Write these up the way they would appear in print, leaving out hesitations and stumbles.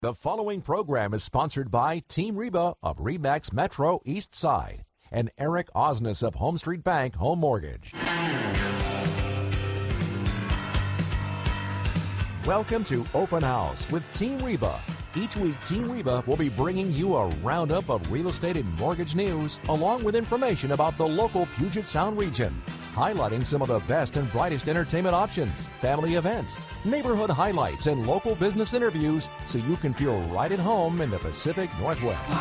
The following program is sponsored by Team Reba of Remax Metro East Side and Eric Osnes of Home Street Bank Home Mortgage. Welcome to Open House with Team Reba. Each week, Team Reba will be bringing you a roundup of real estate and mortgage news, along with information about the local Puget Sound region, highlighting some of the best and brightest entertainment options, family events, neighborhood highlights, and local business interviews so you can feel right at home in the Pacific Northwest.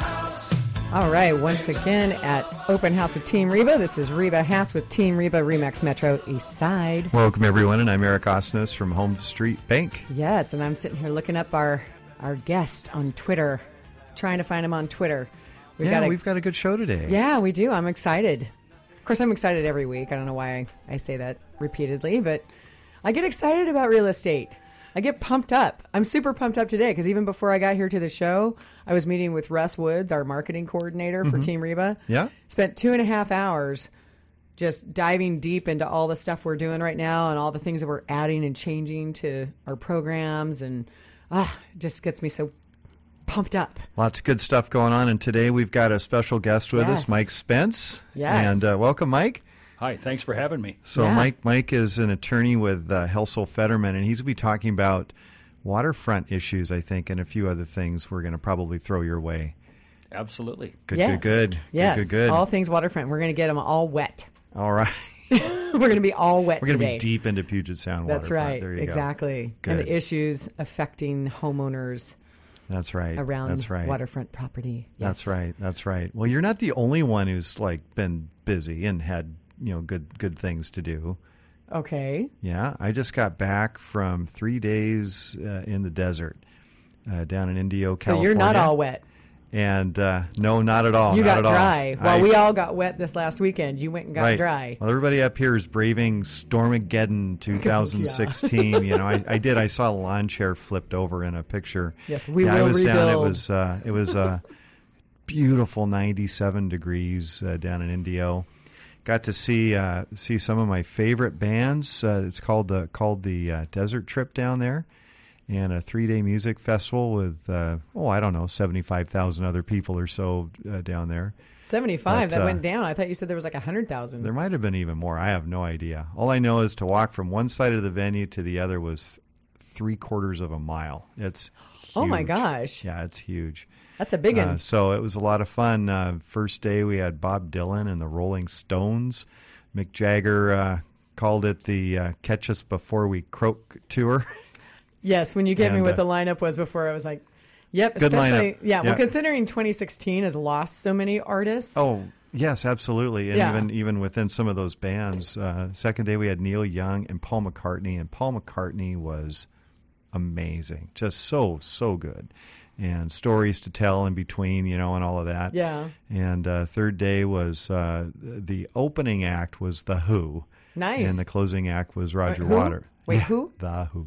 All right, once again at Open House with Team Reba. This is Reba Hass with Team Reba, Remax Metro East Side. Welcome, everyone, and I'm Eric Osnes from Home Street Bank. Yes, and I'm sitting here looking up our guest on Twitter, trying to find him on Twitter. We've got a good show today. Yeah, we do. I'm excited. Of course, I'm excited every week. I don't know why I say that repeatedly, but I get excited about real estate. I get pumped up. I'm super pumped up today because even before I got here to the show, I was meeting with Russ Woods, our marketing coordinator for Team Reba. Yeah. Spent 2.5 hours just diving deep into all the stuff we're doing right now and all the things that we're adding and changing to our programs, and it just gets me so pumped up. Lots of good stuff going on, and today we've got a special guest with us, Mike Spence. Yes. And welcome, Mike. Hi, thanks for having me. So Mike is an attorney with Helsel Fetterman, and he's going to be talking about waterfront issues, I think, and a few other things we're going to probably throw your way. Absolutely. Good. Yes, Good. All things waterfront. We're going to get them all wet. All right. We're going to be all wet today. We're going to be deep into Puget Sound waterfront. That's right. There you exactly. Go. And the issues affecting homeowners. That's right. Around waterfront property. Yes. That's right. Well, you're not the only one who's been busy and had good things to do. Okay. Yeah, I just got back from 3 days in the desert down in Indio, California. So you're not all wet. And no, not at all. You not got dry. Well, we all got wet this last weekend. You went and got dry. Well, everybody up here is braving Stormageddon 2016. Yeah. I did. I saw a lawn chair flipped over in a picture. Yes, we will I was rebuild. Down. It was beautiful 97 degrees down in Indio. Got to see some of my favorite bands. It's called the Desert Trip down there. And a 3-day music festival with, 75,000 other people or so down there. 75? That went down. I thought you said there was 100,000. There might have been even more. I have no idea. All I know is to walk from one side of the venue to the other was 3/4 of a mile. It's huge. Oh, my gosh. Yeah, it's huge. That's a big one. So it was a lot of fun. First day we had Bob Dylan and the Rolling Stones. Mick Jagger called it the Catch Us Before We Croak tour. Yes, when you gave me what the lineup was before, I was like, yep, good especially, lineup. Yeah, well, considering 2016 has lost so many artists. Oh, yes, absolutely. And even within some of those bands. Second day we had Neil Young and Paul McCartney, and Paul McCartney was amazing. Just so good. And stories to tell in between, and all of that. Yeah. And third day was the opening act was The Who. Nice. And the closing act was Roger Who? Waters. Wait, who? The Who.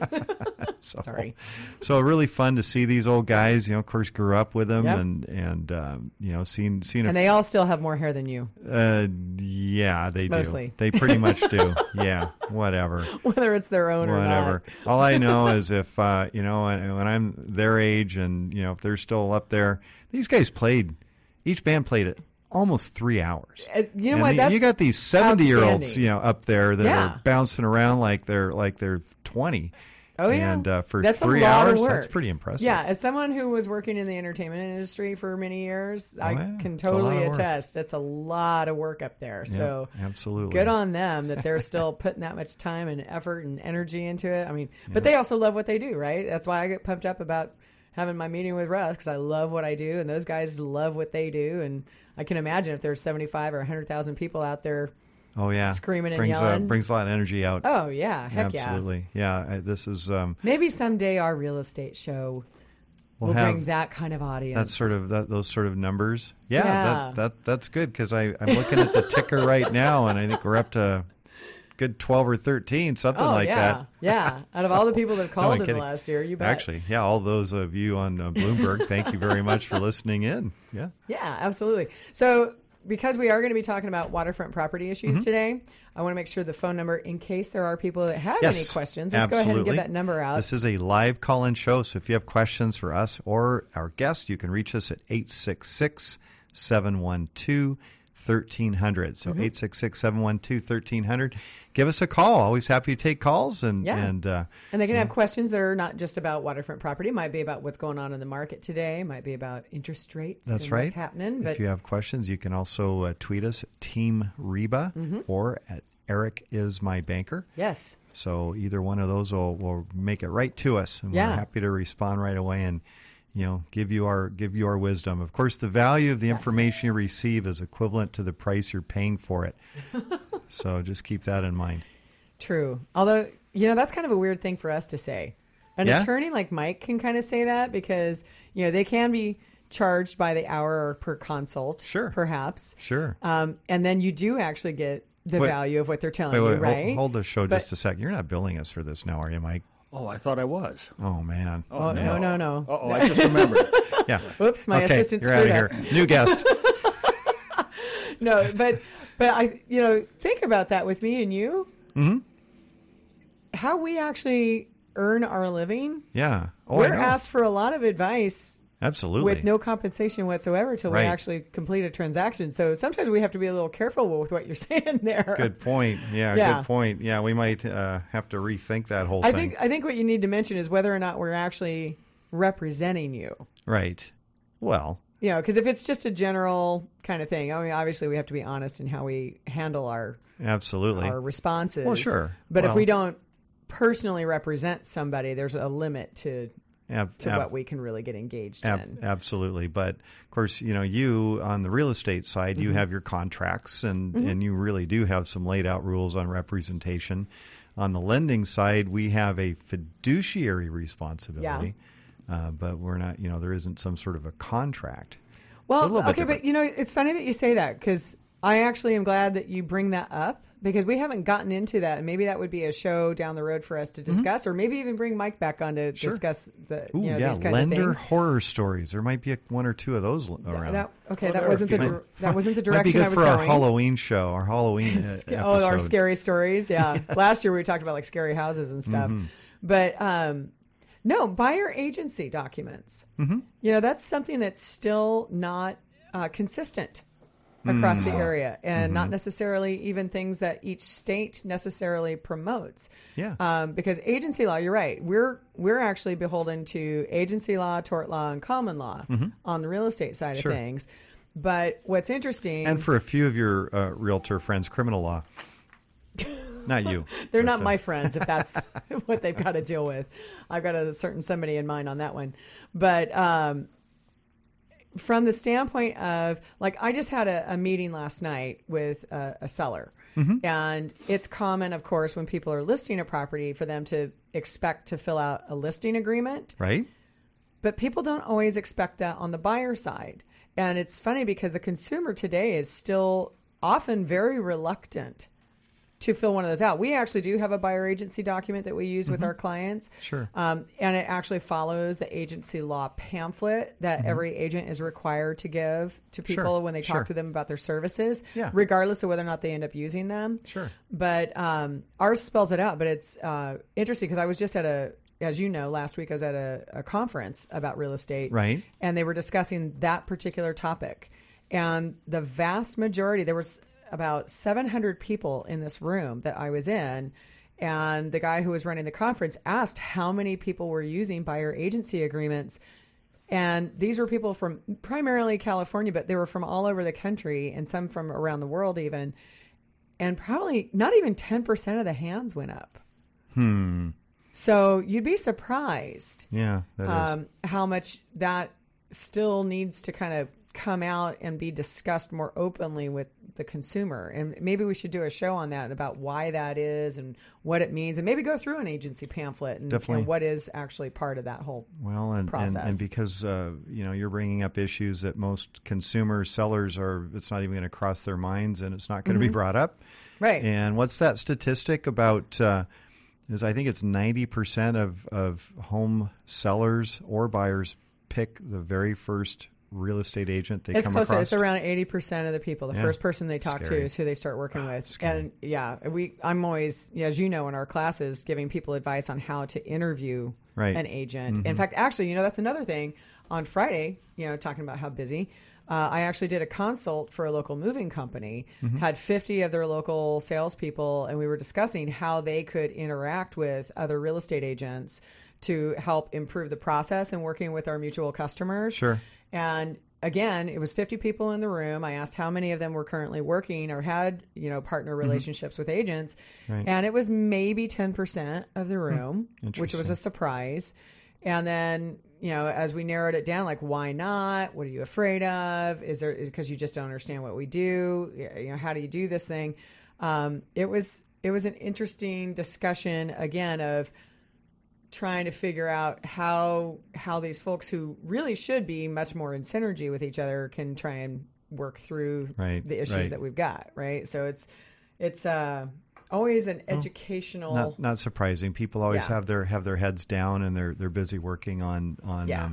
Sorry. So really fun to see these old guys. Of course, grew up with them, Yep. and seen. And they all still have more hair than you. Yeah, they Mostly. do. They pretty much do. Yeah, whatever. Whether it's their own or not. All I know is if when I'm their age, and if they're still up there, these guys played. Each band played it. Almost 3 hours. You know what? You got these 70-year-olds, up there that are bouncing around like they're 20. Oh yeah, and for that's 3 a lot hours, of work. that's pretty impressive. Yeah, as someone who was working in the entertainment industry for many years, I can It's a lot totally of work. attest. It's a lot of work up there. Yeah, So absolutely, good on them that they're still putting that much time and effort and energy into it. I mean, but they also love what they do, right? That's why I get pumped up about having my meeting with Russ, because I love what I do, and those guys love what they do. And I can imagine if there's 75 or 100,000 people out there screaming and yelling. Brings a lot of energy out. Oh, yeah. Heck absolutely. Yeah. This is... maybe someday our real estate show will bring that kind of audience. That's sort of those sort of numbers. Yeah. That's good, because I'm looking at the ticker right now, and I think we're up to good 12 or 13, something like that. Yeah. Out of all the people that have called in the last year, you bet. Actually, yeah, all those of you on Bloomberg, thank you very much for listening in. Yeah. Yeah, absolutely. So because we are going to be talking about waterfront property issues today, I want to make sure the phone number, in case there are people that have any questions, let's go ahead and give that number out. This is a live call-in show, so if you have questions for us or our guest, you can reach us at 866-712-1300. So 866-712-1300. Give us a call. Always happy to take calls. And they can have questions that are not just about waterfront property. It might be about what's going on in the market today. It might be about interest rates. That's and right. What's happening. But if you have questions, you can also tweet us at Team Reba or at Eric is my banker. Yes. So either one of those will make it right to us. And we're happy to respond right away and give you our wisdom. Of course, the value of the information you receive is equivalent to the price you're paying for it. So just keep that in mind. True. Although, that's kind of a weird thing for us to say. An attorney like Mike can kind of say that because, they can be charged by the hour or per consult, perhaps. Sure. And then you do actually get the value of what they're telling you, right? Hold the show just a second. You're not billing us for this now, are you, Mike? Oh, I thought I was. Oh, man. Oh, no. Oh, I just remembered. Yeah. Oops, my assistant you're screwed out of here. New guest. No, but I, think about that with me and you. Mm-hmm. How we actually earn our living. Yeah. We're asked for a lot of advice. Absolutely. With no compensation whatsoever till we actually complete a transaction. So sometimes we have to be a little careful with what you're saying there. Good point. Yeah, good point. Yeah, we might have to rethink that whole thing. I think what you need to mention is whether or not we're actually representing you. Right. Well. Because if it's just a general kind of thing, I mean, obviously we have to be honest in how we handle our responses. Well, sure. But if we don't personally represent somebody, there's a limit to what we can really get engaged in. Absolutely. But, of course, you on the real estate side, you have your contracts and you really do have some laid out rules on representation. On the lending side, we have a fiduciary responsibility, but we're not, there isn't some sort of a contract. Well, okay, but, it's funny that you say that because I actually am glad that you bring that up. Because we haven't gotten into that, and maybe that would be a show down the road for us to discuss, or maybe even bring Mike back on to discuss these kind of things. Lender horror stories. There might be one or two of those around. That wasn't the direction might be good I was for going. our Halloween show, our Halloween episode. Our scary stories. Yeah, last year we talked about like scary houses and stuff, but no, buyer agency documents. That's something that's still not consistent across the area, and not necessarily even things that each state necessarily promotes. Yeah. Because agency law, you're right. We're actually beholden to agency law, tort law, and common law on the real estate side of things. But what's interesting, and for a few of your realtor friends, criminal law. Not you. They're not my friends, if that's what they've got to deal with. I've got a certain somebody in mind on that one. But from the standpoint of, like, I just had a meeting last night with a seller. And it's common, of course, when people are listing a property for them to expect to fill out a listing agreement. Right. But people don't always expect that on the buyer side. And it's funny because the consumer today is still often very reluctant to fill one of those out. We actually do have a buyer agency document that we use with our clients. Sure. And it actually follows the agency law pamphlet that every agent is required to give to people when they talk to them about their services, regardless of whether or not they end up using them. Sure. But ours spells it out. But it's interesting because I was just at as you know, last week I was at a conference about real estate. Right. And they were discussing that particular topic. And the vast majority, there was about 700 people in this room that I was in, and the guy who was running the conference asked how many people were using buyer agency agreements. And these were people from primarily California, but they were from all over the country and some from around the world even. And probably not even 10% of the hands went up. So you'd be surprised how much that still needs to kind of come out and be discussed more openly with the consumer. And maybe we should do a show on that about why that is and what it means, and maybe go through an agency pamphlet and what is actually part of that whole process. And because you're bringing up issues that most consumers, sellers it's not even going to cross their minds, and it's not going to be brought up. Right. And what's that statistic about? Is I think it's 90% of home sellers or buyers pick the very first real estate agent they It's come close. across? It's around 80% of the people. The Yeah. first person they talk to Scary. is who they start working with. scary. And yeah, I'm always, as you know, in our classes, giving people advice on how to interview Right. an agent. In fact, actually, that's another thing. On Friday, talking about how busy, I actually did a consult for a local moving company, had 50 of their local salespeople, and we were discussing how they could interact with other real estate agents to help improve the process and working with our mutual customers. Sure. And again, it was 50 people in the room. I asked how many of them were currently working or had, partner relationships with agents. Right. And it was maybe 10% of the room, which was Interesting. a surprise. And then, as we narrowed it down, like, why not? What are you afraid of? Is because you just don't understand what we do? How do you do this thing? It was an interesting discussion, again, of trying to figure out how these folks who really should be much more in synergy with each other can try and work through Right, the issues right. that we've got, right? So it's always an educational. Not surprising. People always Yeah. have their heads down and they're busy working on Yeah.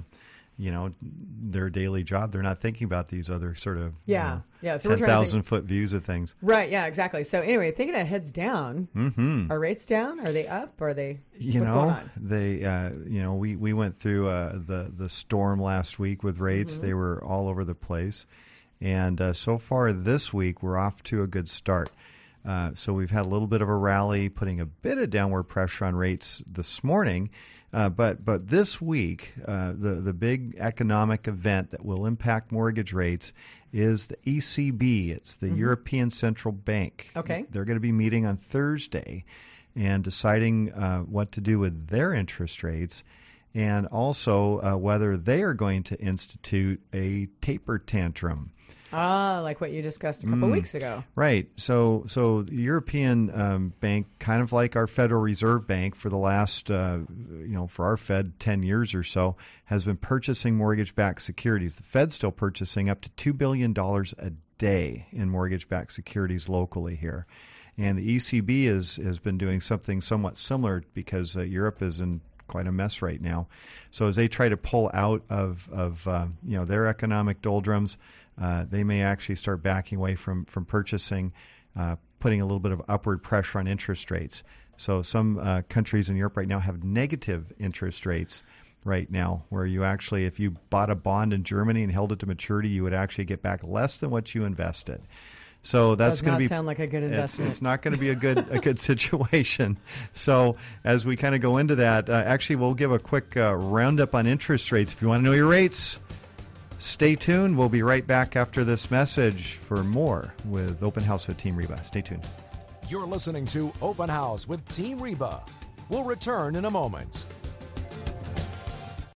their daily job. They're not thinking about these other sort of Yeah. So we're trying to 10,000-foot views of things. Right. Yeah, exactly. So anyway, thinking of heads down, are rates down? Are they up? Are they, what's going on? They we went through the storm last week with rates. Mm-hmm. They were all over the place. And so far this week, we're off to a good start. So we've had a little bit of a rally, putting a bit of downward pressure on rates this morning. But this week, the big economic event that will impact mortgage rates is the ECB. It's the European Central Bank. Okay. They're going to be meeting on Thursday and deciding what to do with their interest rates, and also whether they are going to institute a taper tantrum. Like what you discussed a couple weeks ago. Right. So the European Bank, kind of like our Federal Reserve Bank for the last, for our Fed 10 years or so, has been purchasing mortgage-backed securities. The Fed's still purchasing up to $2 billion a day in mortgage-backed securities locally here. And the ECB has been doing something somewhat similar because Europe is in quite a mess right now. So as they try to pull out of their economic doldrums, they may actually start backing away from purchasing, putting a little bit of upward pressure on interest rates. So some countries in Europe right now have negative interest rates right now, where you actually, if you bought a bond in Germany and held it to maturity, you would actually get back less than what you invested. So that's Does going not to be sound like a good investment. It's not going to be a good situation. So as we kind of go into that, actually we'll give a quick roundup on interest rates. If you want to know your rates, stay tuned. We'll be right back after this message for more with Open House with Team Reba. Stay tuned. You're listening to Open House with Team Reba. We'll return in a moment.